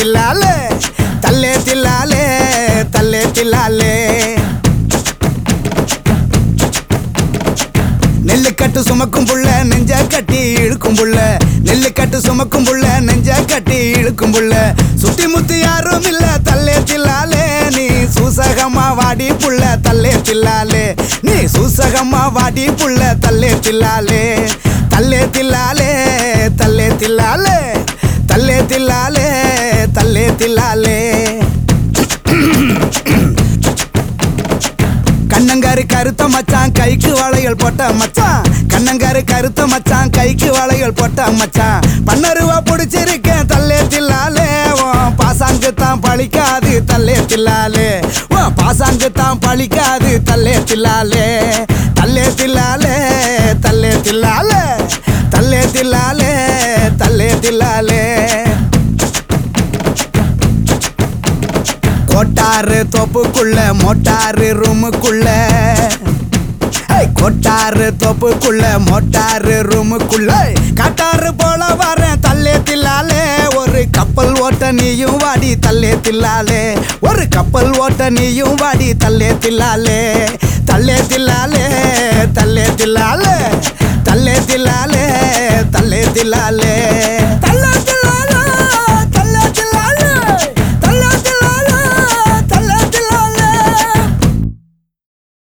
தில்லாலே தல்லே தில்லாலே தல்லே தில்லாலே நெல்லு கட்டு சுமக்கும் புள்ள நெஞ்ச கட்டி இழுக்கும் புள்ள நெல்லு கட்டு சுமக்கும் புள்ள நெஞ்ச கட்டி இழுக்கும் புள்ள சுத்தி முத்தி யாரும் இல்ல தல்லே தில்லாலே நீ சூசகமா வாடி புள்ள தல்லே தில்லாலே நீ சூசகமா வாடி புள்ள தல்லே தில்லாலே தல்லே தில்லாலே தல்லே தில்லாலே தல்லே தில்லாலே தல்லே தில்லாலே கண்ணங்காரு கருத்த மச்சான் கைக்கு வளையல் போட்ட மச்சான் கண்ணங்காரு கருத்த மச்சான் கைக்கு வளையல் போட்ட மச்சான் பன்னருவா புடிச்சிருக்கேன் தல்லே தில்லாலே பாசாங்கு தான் பழிக்காது தல்லே தில்லாலே பாசாங்கு தான் பழிக்காது தல்லே தில்லாலே தல்லே தில்லாலே தல்லே தில்லாலே தல்லே தில்லாலே தல்லே தில்லாலே கோட்டாரு தோப்புக்குள்ள மோட்டாரு ரூமுக்குள்ள கோட்டாரு தோப்புக்குள்ள மோட்டாரு ரூமுக்குள்ள காட்டாரு போல வரேன் தல்லே தில்லாலே ஒரு கப்பல் ஓட்ட நீயும் வாடி தல்லே தில்லாலே ஒரு கப்பல் ஓட்ட நீயும் வாடி தல்லே தில்லாலே தல்லே தில்லாலே தல்லே தில்லாலே தல்லே தில்லாலே தல்லே தில்லாலே